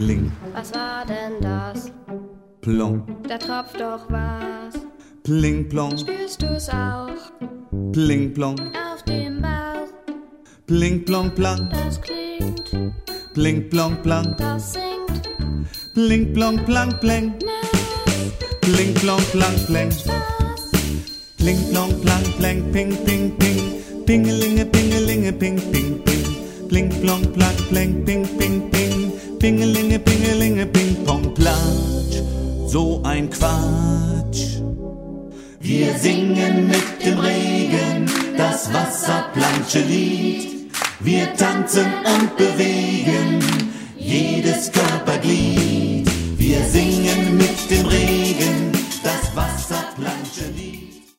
Pling, Was war denn das? plong, Da tropft doch was. pling, plong, Spürst du's auch pling, plong, auf dem Bauch? pling, plong, plang, Das klingt, pling, plong, plang, das singt. pling, plong, plang, pling, pling, plong, plang, pling, pling, plong, plang, pling, ping, ping, ping, pingelinge, pingelinge, ping, ping, ping, pling, plong, plang, pling, ping, ping, ping, pingelinge, pingelinge, ping, pong, platsch, so ein Quatsch. Wir singen mit dem Regen das Wasserplanschelied. Wir tanzen und bewegen jedes Körperglied. Wir singen mit dem Regen das Wasserplanschelied.